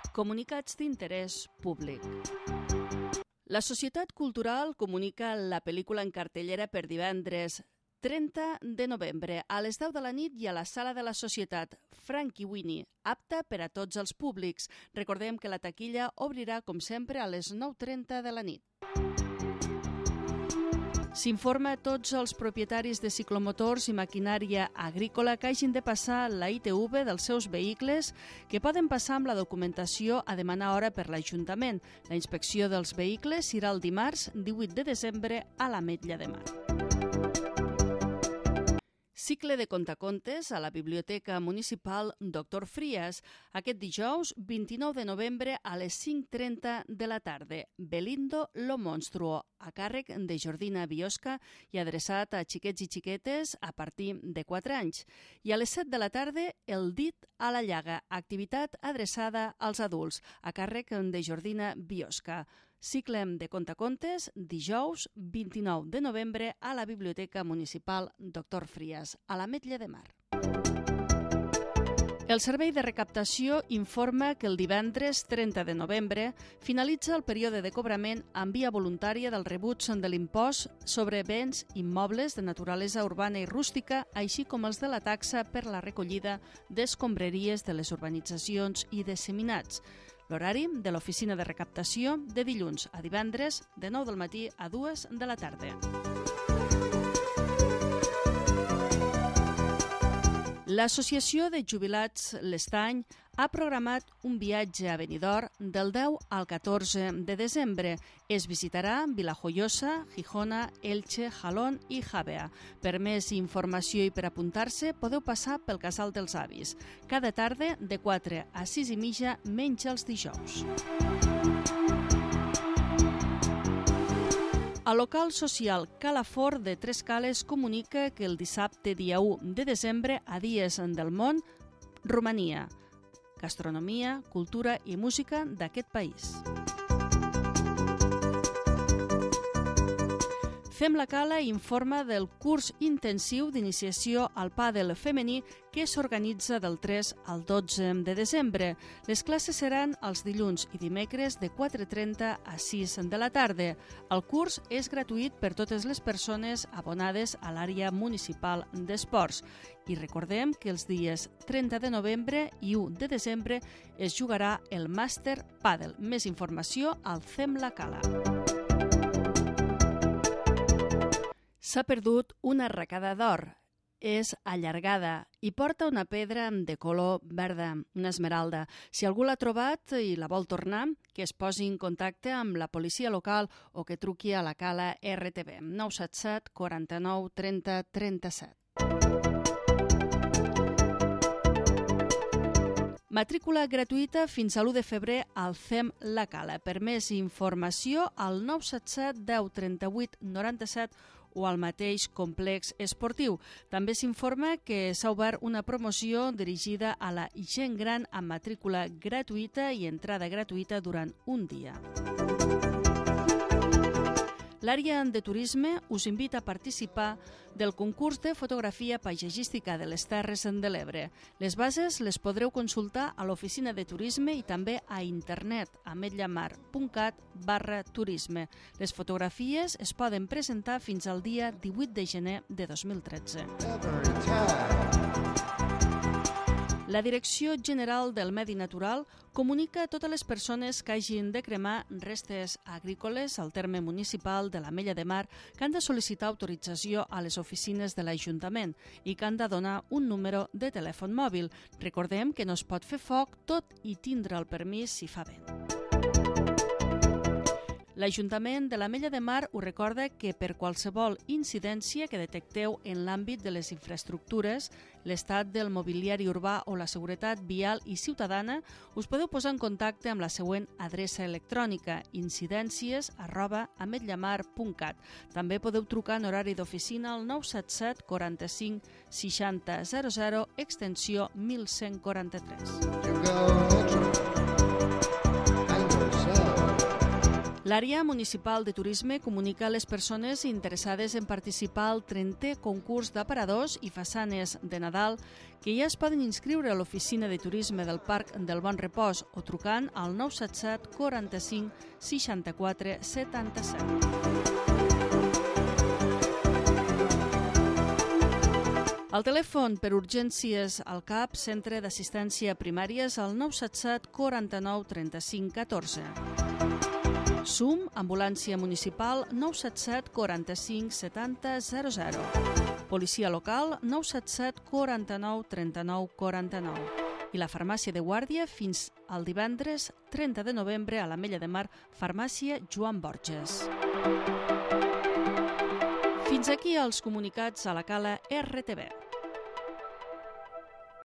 Comunicats d'interès públic. La Societat Cultural comunica la pel·lícula en cartellera per divendres 30 de novembre a les 10 de la nit i a la Sala de la Societat Frank i Winnie, apta per a tots els públics. Recordem que la taquilla obrirà, com sempre, a les 9:30 de la nit. S'informa a tots els propietaris de ciclomotors i maquinària agrícola que hagin de passar la ITV dels seus vehicles, que poden passar amb la documentació a demanar hora per l'Ajuntament. La inspecció dels vehicles serà el dimarts 18 de desembre a l'Ametlla de Mar. Cicle de contacontes a la Biblioteca Municipal Dr. Frías, aquest dijous 29 de novembre a les 5:30 de la tarda. Belindo lo monstruo, a càrrec de Jordina Biosca i adreçat a xiquets i xiquetes a partir de 4 anys. I a les 7 de la tarda, El dit a la llaga, activitat adreçada als adults, a càrrec de Jordina Biosca. Cicle de contacontes, dijous 29 de novembre a la Biblioteca Municipal Dr. Frías, a l'Ametlla de Mar. El Servei de Recaptació informa que el divendres 30 de novembre finalitza el període de cobrament en via voluntària del rebuig de l'impost sobre béns immobles de naturalesa urbana i rústica, així com els de la taxa per la recollida d'escombraries de les urbanitzacions i disseminats. L'horari de l'oficina de recaptació de dilluns a divendres de 9 del matí a 2 de la tarda. L'Associació de Jubilats L'Estany ha programat un viatge a Benidorm del 10 al 14 de desembre. Es visitarà Vilajoiosa, Gijona, Elche, Jalón i Javea. Per més informació i per apuntar-se podeu passar pel Casal dels Avis. Cada tarda de 4 a 6 i mitja, menys els dijous. El local social Calafort de Tres Cales comunica que el dissabte dia 1 de desembre a Dies del Món, Romania. Gastronomia, cultura i música d'aquest país. Fem la Cala informa del curs intensiu d'iniciació al pàdel femení que s'organitza del 3 al 12 de desembre. Les classes seran els dilluns i dimecres de 4:30 a 6 de la tarda. El curs és gratuït per totes les persones abonades a l'àrea municipal d'esports. I recordem que els dies 30 de novembre i 1 de desembre es jugarà el Màster Pàdel. Més informació al Fem la Cala. S'ha perdut una arracada d'or. És allargada i porta una pedra de color verda, una esmeralda. Si algú l'ha trobat i la vol tornar, que es posi en contacte amb la policia local o que truqui a la Cala RTV 977 49 30 37. Matrícula gratuïta fins a l'1 de febrer al Fem la Cala. Per més informació al 977 10 38 97 o al mateix complex esportiu. També s'informa que s'ha obert una promoció dirigida a la gent gran amb matrícula gratuïta i entrada gratuïta durant un dia. L'àrea de turisme us invita a participar del concurs de fotografia paisatgística de les Terres de l'Ebre. Les bases les podreu consultar a l'oficina de turisme i també a internet ametllamar.cat/turisme. Les fotografies es poden presentar fins al dia 18 de gener de 2013. La Direcció General del Medi Natural comunica a totes les persones que hagin de cremar restes agrícoles al terme municipal de l'Ametlla de Mar que han de sol·licitar autorització a les oficines de l'Ajuntament i que han de donar un número de telèfon mòbil. Recordem que no es pot fer foc tot i tindre el permís si fa vent. L'Ajuntament de l'Ametlla de Mar us recorda que per qualsevol incidència que detecteu en l'àmbit de les infraestructures, l'estat del mobiliari urbà o la seguretat vial i ciutadana, us podeu posar en contacte amb la següent adreça electrònica incidències@ametllamar.cat. També podeu trucar en horari d'oficina al 977 45 60 00 extensió 1143. L'àrea municipal de turisme comunica a les persones interessades en participar al 30è concurs d'aparadors i façanes de Nadal que ja es poden inscriure a l'oficina de turisme del Parc del Bon Repòs o trucant al 977 45 64 77. El telèfon per urgències al CAP, Centre d'Assistència Primària, és el 977 49 35 14. SUM, Ambulància Municipal, 977 45 70 00. Policia Local, 977 49 39 49. I la farmàcia de guàrdia fins al divendres 30 de novembre a l'Ametlla de Mar, farmàcia Joan Borges. Fins aquí els comunicats a la Cala RTV.